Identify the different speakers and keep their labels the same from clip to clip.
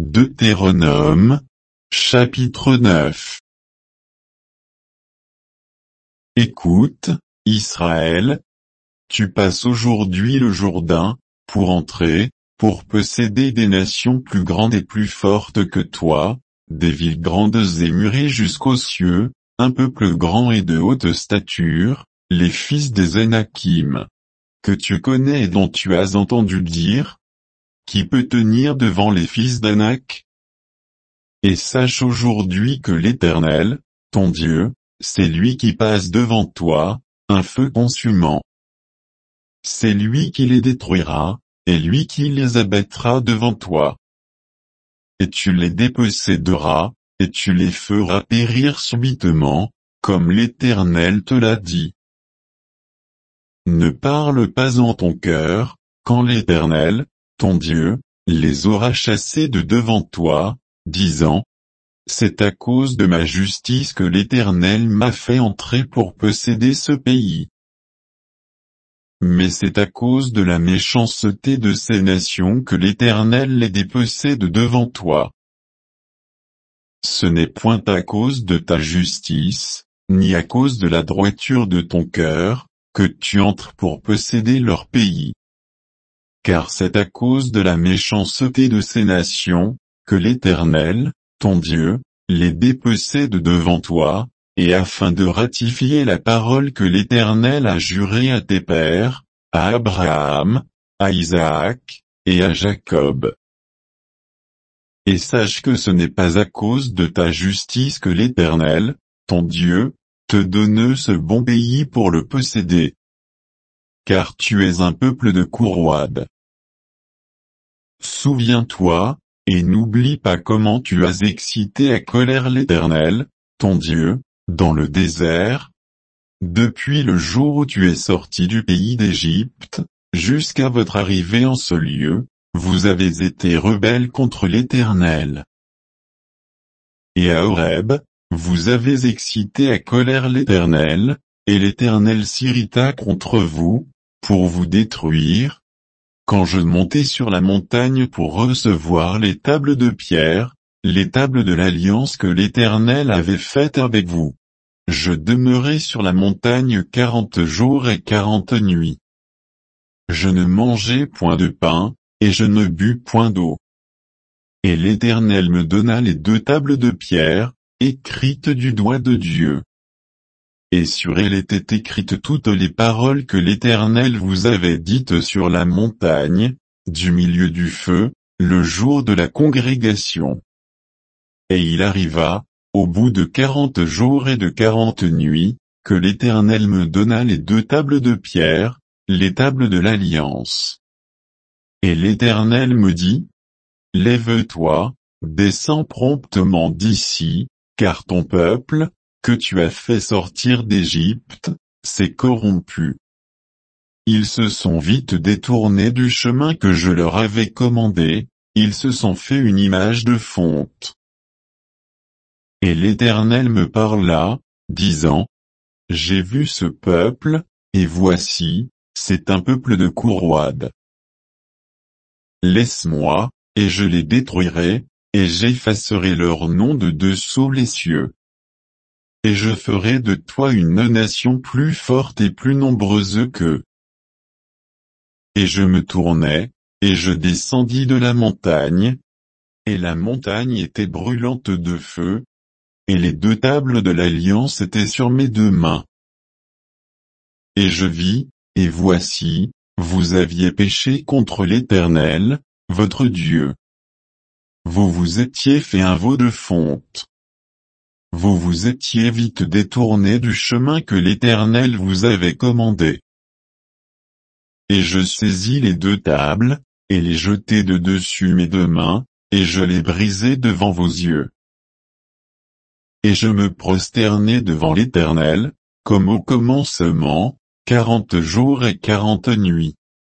Speaker 1: Deutéronome, chapitre 9. Écoute, Israël, tu passes aujourd'hui le Jourdain, pour entrer, pour posséder des nations plus grandes et plus fortes que toi, des villes grandes et murées jusqu'aux cieux, un peuple grand et de haute stature, les fils des Anakim, que tu connais et dont tu as entendu dire, qui peut tenir devant les fils d'Anak? Et sache aujourd'hui que l'Éternel, ton Dieu, c'est lui qui passe devant toi, un feu consumant. C'est lui qui les détruira, et lui qui les abattra devant toi. Et tu les déposséderas, et tu les feras périr subitement, comme l'Éternel te l'a dit. Ne parle pas en ton cœur, quand l'Éternel, ton Dieu, les aura chassés de devant toi, disant: c'est à cause de ma justice que l'Éternel m'a fait entrer pour posséder ce pays. Mais c'est à cause de la méchanceté de ces nations que l'Éternel les dépossède devant toi. Ce n'est point à cause de ta justice, ni à cause de la droiture de ton cœur, que tu entres pour posséder leur pays. Car c'est à cause de la méchanceté de ces nations, que l'Éternel, ton Dieu, les dépossède devant toi, et afin de ratifier la parole que l'Éternel a jurée à tes pères, à Abraham, à Isaac, et à Jacob. Et sache que ce n'est pas à cause de ta justice que l'Éternel, ton Dieu, te donne ce bon pays pour le posséder. Car tu es un peuple de cou roide. Souviens-toi, et n'oublie pas comment tu as excité à colère l'Éternel, ton Dieu, dans le désert, depuis le jour où tu es sorti du pays d'Égypte, jusqu'à votre arrivée en ce lieu, vous avez été rebelles contre l'Éternel. Et à Horeb, vous avez excité à colère l'Éternel, et l'Éternel s'irrita contre vous, pour vous détruire, quand je montais sur la montagne pour recevoir les tables de pierre, les tables de l'alliance que l'Éternel avait faite avec vous. Je demeurai sur la montagne 40 jours et 40 nuits. Je ne mangeai point de pain, et je ne bus point d'eau. Et l'Éternel me donna les 2 tables de pierre, écrites du doigt de Dieu. Et sur elles étaient écrites toutes les paroles que l'Éternel vous avait dites sur la montagne, du milieu du feu, le jour de la congrégation. Et il arriva, au bout de 40 jours et de 40 nuits, que l'Éternel me donna les 2 tables de pierre, les tables de l'alliance. Et l'Éternel me dit: lève-toi, descends promptement d'ici, car ton peuple, que tu as fait sortir d'Égypte, s'est corrompu. Ils se sont vite détournés du chemin que je leur avais commandé, ils se sont fait une image de fonte. Et l'Éternel me parla, disant: j'ai vu ce peuple, et voici, c'est un peuple de cou roide. Laisse-moi, et je les détruirai, et j'effacerai leur nom de dessous les cieux. Et je ferai de toi une nation plus forte et plus nombreuse qu'eux. Et je me tournai, et je descendis de la montagne, et la montagne était brûlante de feu, et les 2 tables de l'alliance étaient sur mes 2 mains. Et je vis, et voici, vous aviez péché contre l'Éternel, votre Dieu. Vous vous étiez fait un veau de fonte. Vous vous étiez vite détourné du chemin que l'Éternel vous avait commandé. Et je saisis les 2 tables, et les jetai de dessus mes 2 mains, et je les brisai devant vos yeux. Et je me prosternai devant l'Éternel, comme au commencement, 40 jours et 40 nuits.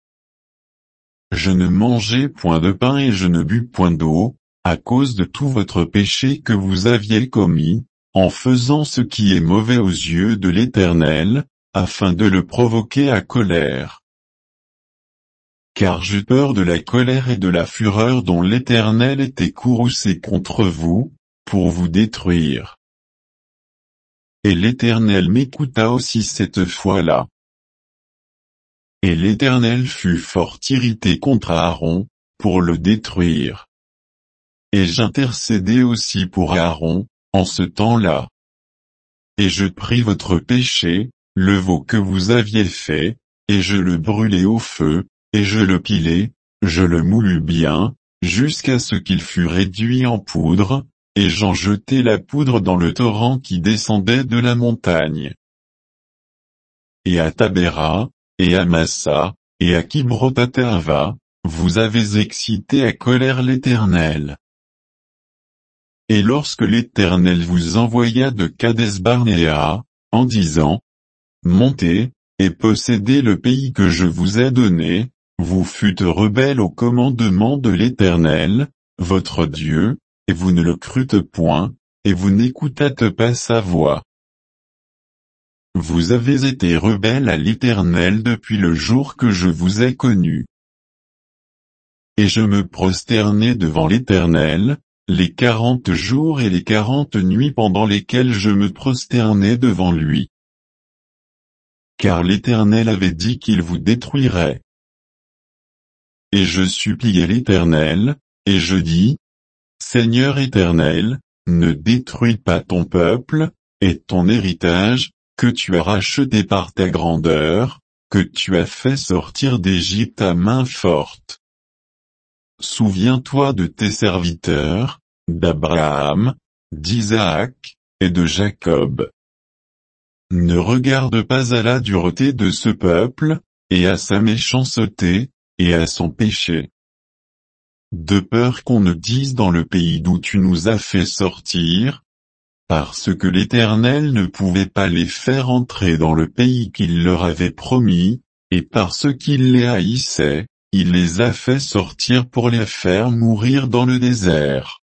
Speaker 1: Je ne mangeai point de pain et je ne bus point d'eau, à cause de tout votre péché que vous aviez commis, en faisant ce qui est mauvais aux yeux de l'Éternel, afin de le provoquer à colère. car j'eus peur de la colère et de la fureur dont l'Éternel était courroucé contre vous, pour vous détruire. Et l'Éternel m'écouta aussi cette fois-là. Et l'Éternel fut fort irrité contre Aaron, pour le détruire. Et j'intercédai aussi pour Aaron, en ce temps-là. Et je pris votre péché, le veau que vous aviez fait, et je le brûlai au feu, et je le pilai, je le moulus bien, jusqu'à ce qu'il fût réduit en poudre, et j'en jetai la poudre dans le torrent qui descendait de la montagne. Et à Tabéra, et à Massa, et à Kibrot-Hattaava, vous avez excité à colère l'Éternel. Et lorsque l'Éternel vous envoya de Kadès-Barnéa, en disant, montez, et possédez le pays que je vous ai donné, vous fûtes rebelles au commandement de l'Éternel, votre Dieu, et vous ne le crûtes point, et vous n'écoutâtes pas sa voix. Vous avez été rebelles à l'Éternel depuis le jour que je vous ai connu. Et je me prosternai devant l'Éternel, les 40 jours et les 40 nuits pendant lesquelles je me prosternai devant lui. Car l'Éternel avait dit qu'il vous détruirait. Et je suppliai l'Éternel, et je dis, Seigneur Éternel, ne détruis pas ton peuple, et ton héritage, que tu as racheté par ta grandeur, que tu as fait sortir d'Égypte à main forte. Souviens-toi de tes serviteurs, d'Abraham, d'Isaac, et de Jacob. Ne regarde pas à la dureté de ce peuple, et à sa méchanceté, et à son péché. De peur qu'on ne dise dans le pays d'où tu nous as fait sortir, parce que l'Éternel ne pouvait pas les faire entrer dans le pays qu'il leur avait promis, et parce qu'il les haïssait, il les a fait sortir pour les faire mourir dans le désert.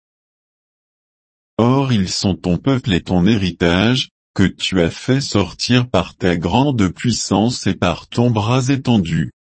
Speaker 1: Or ils sont ton peuple et ton héritage, que tu as fait sortir par ta grande puissance et par ton bras étendu.